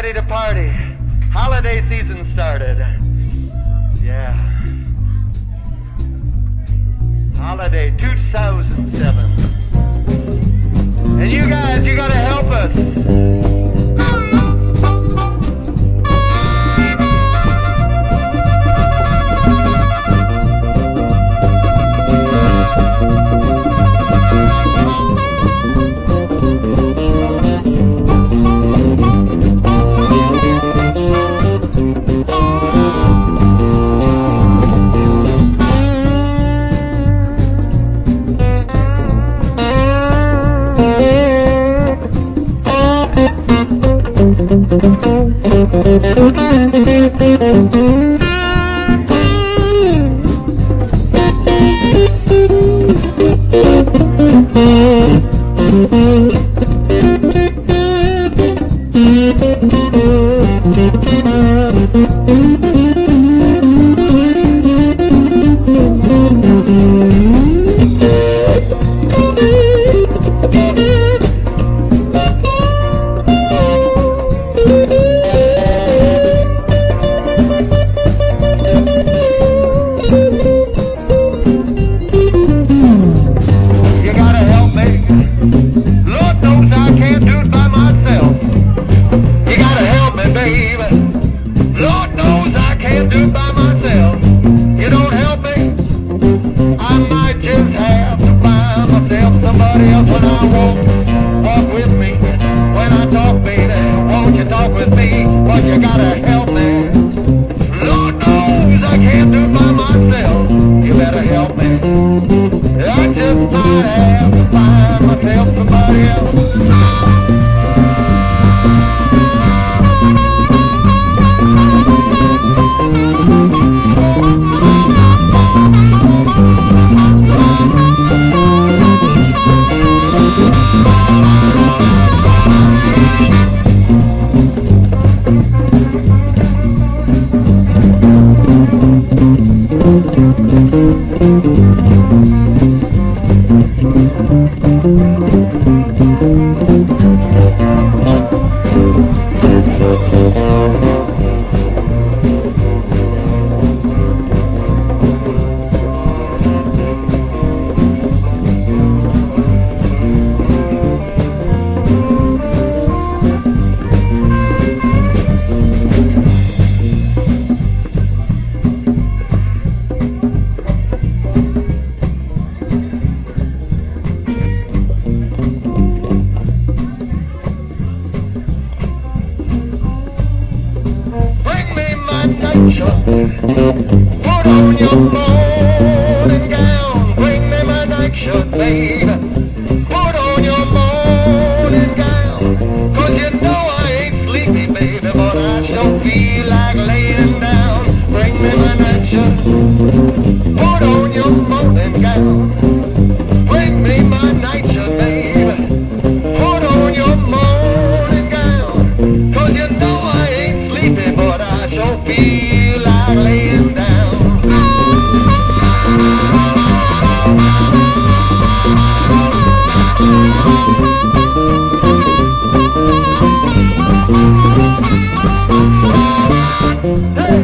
ready to party. Holiday season started. Yeah. Holiday 2007. And you guys, you gotta help us. Put on your morning gown, bring me my nightshirt, babe. Put on your morning gown, 'cause you know I ain't sleepy, baby, but I sure feel like laying down. Bring me my nightshirt, put on your morning gown, bring me my nightshirt, baby. Put on your morning gown, 'cause you know I ain't sleepy, but I sure feel like laying down. Hey!